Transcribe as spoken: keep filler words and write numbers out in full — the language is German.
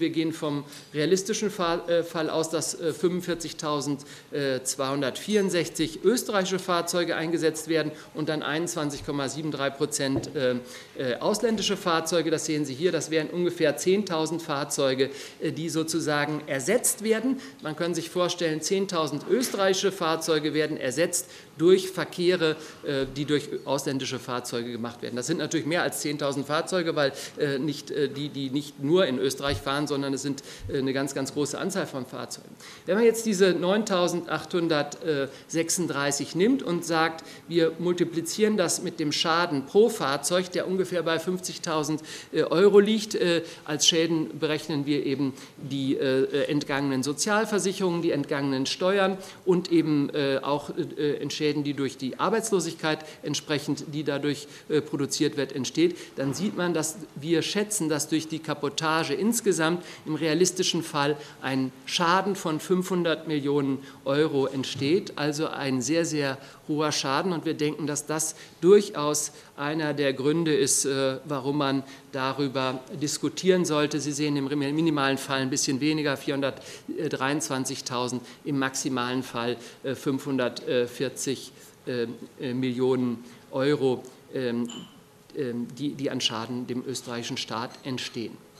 Wir gehen vom realistischen Fall aus, dass fünfundvierzigtausendzweihundertvierundsechzig österreichische Fahrzeuge eingesetzt werden und dann einundzwanzig Komma dreiundsiebzig Prozent ausländische Fahrzeuge. Das sehen Sie hier, das wären ungefähr zehntausend Fahrzeuge, die sozusagen ersetzt werden. Man kann sich vorstellen, zehntausend österreichische Fahrzeuge werden ersetzt durch Verkehre, die durch ausländische Fahrzeuge gemacht werden. Das sind natürlich mehr als zehntausend Fahrzeuge, weil nicht die, die nicht nur in Österreich fahren, sondern es sind eine ganz, ganz große Anzahl von Fahrzeugen. Wenn man jetzt diese neuntausendachthundertsechsunddreißig nimmt und sagt, wir multiplizieren das mit dem Schaden pro Fahrzeug, der ungefähr bei fünfzigtausend Euro liegt, als Schäden berechnen wir eben die entgangenen Sozialversicherungen, die entgangenen Steuern und eben auch Schäden, die durch die Arbeitslosigkeit entsprechend, die dadurch produziert wird, entsteht, dann sieht man, dass wir schätzen, dass durch die Kabotage insgesamt im realistischen Fall ein Schaden von fünfhundert Millionen Euro entsteht, also ein sehr, sehr hoher Schaden. Und wir denken, dass das durchaus einer der Gründe ist, warum man darüber diskutieren sollte. Sie sehen im minimalen Fall ein bisschen weniger, vierhundertdreiundzwanzigtausend, im maximalen Fall fünfhundertvierzig Millionen Euro, die, die an Schaden dem österreichischen Staat entstehen.